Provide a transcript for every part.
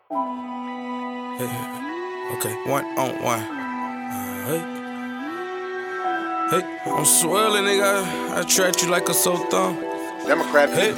Okay, 1-on-1. Hey, I'm swirling, nigga. I attract you like a sore thumb. Democrat. Hey.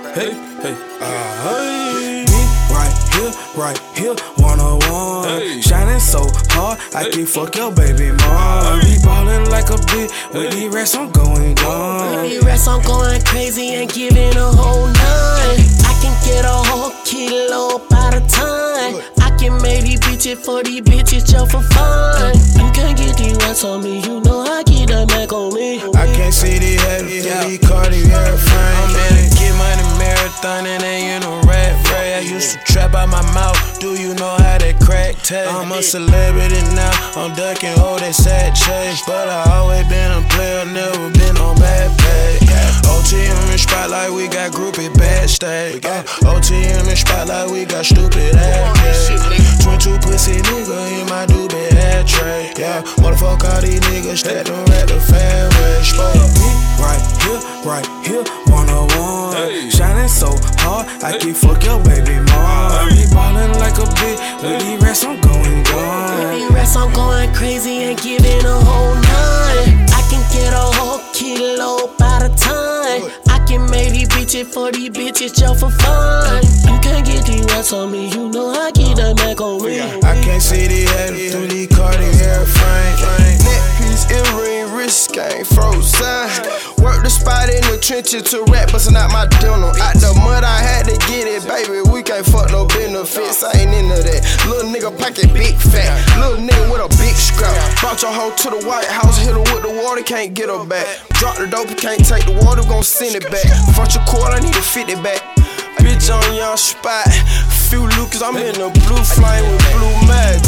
Right here, 101. Hey. Shining so hard, I can fuck your baby mom. Be ballin' like a bitch. With these rats, I'm going gone. These rats, I'm going crazy and giving a whole nine. I can get a whole kilo by the time. I can make these bitches for these bitches just for fun. You can't get these rats on me, you know I keep that Mac on me. I can't see the head through these Cartier frames. I'm in a get money marathon and they in a rat ray. I used to trap out my mouth. Do you know how that crack taste? I'm a celebrity now. I'm ducking all that sad chase. But I always been a player, never been on bad pay. OTM in spotlight, we got groupie bad state. OTM in spotlight, we got stupid ass. 22 pussy nigga in my doobie head tray. Yeah, motherfuck all these niggas, stack them at the fairway. Spoke me right here, 101. Hey. Shining so hard, I can fuck your baby mom. Be ballin' like a bitch, with these rats, I'm going gone. These rats, I'm going crazy and giving a whole nine. I can get a whole kilo by the time. I can make these bitches for these bitches just for fun. You can't get these rats on me, you know I keep that Mac on me. I can't see the head through these Cartier frames. Neck piece, earring, wrist game, frozen. Work the spot in the trenches to rap, bustin' out my dental. Out the mud, I had to get it, baby. We can't fuck no benefits, I ain't into that. Little nigga pocket big fat, little nigga with a big scrap. Brought your hoe to the White House, hit her with the water, can't get her back. Drop the dope, can't take the water, gon' send it back. Front your cord, I need to fit it back. Bitch on your spot, few Lucas, I'm in the blue flame with blue mag.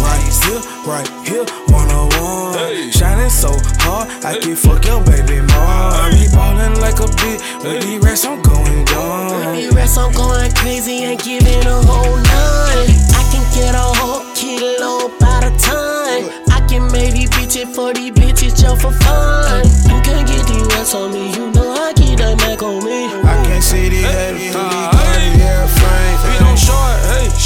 Right here, 101. Hey. Shining so hard, I can fuck your baby mom. Be ballin' like a bitch, with these rats, I'm going gone. These rats, I'm going crazy and giving a whole nine. I can get a whole kilo by the time. I can make these bitches for these bitches just for fun. You can't get these rats on me, you know I keep that Mac on me. I can't see the head through these Cartier frames. We don't short.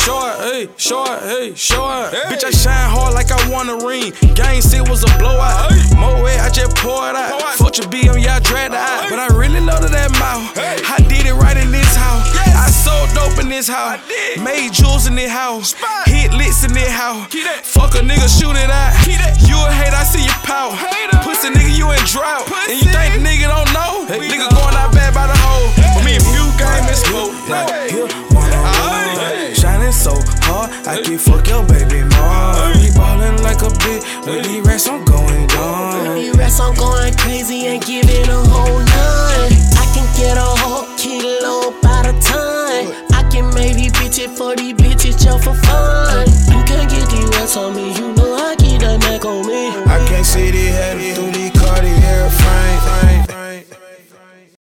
Bitch, I shine hard like I won a ring. Gang said was a blowout. Moe, I just pour it out. Fuck your BM, y'all drag the out. But I really love that mouth. I did it right in this house. I sold dope in this house. Made jewels in this house. Hit licks in this house. Fuck a nigga, shoot it out. You a hate, I see your power. Pussy nigga, you in drought. And you think the nigga don't know? Nigga going out bad by the hole. But me and you game is smoke. Right here, 101. Shining so hard, I can fuck your baby mom. Be ballin' like a bitch, with these rats, I'm going gone. These rats, I'm going crazy and giving a whole nine. I can get a whole kilo by the time. I can make these bitches for these bitches just for fun. You can't get these rats on me, you